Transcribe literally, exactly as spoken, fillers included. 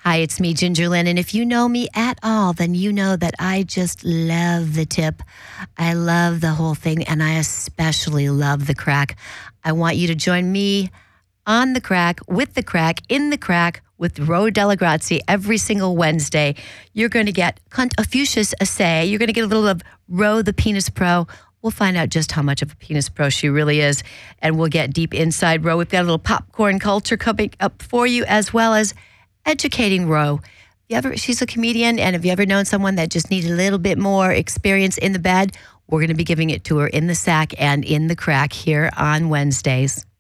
Hi, it's me, Ginger Lynn, and if you know me at all, then you know that I just love the tip. I love the whole thing, and I especially love the crack. I want you to join me on the crack, with the crack, in the crack, with Ro Della Grazie every single Wednesday. You're going to get Cunt Offucius Assay. You're going to get a little of Ro the Penis Pro. We'll find out just how much of a penis pro she really is, and we'll get deep inside Ro. We've got a little popcorn culture coming up for you, as well as educating Ro. You ever, she's a comedian, and have you ever known someone that just needs a little bit more experience in the bed? We're going to be giving it to her in the sack and in the crack here on Wednesdays.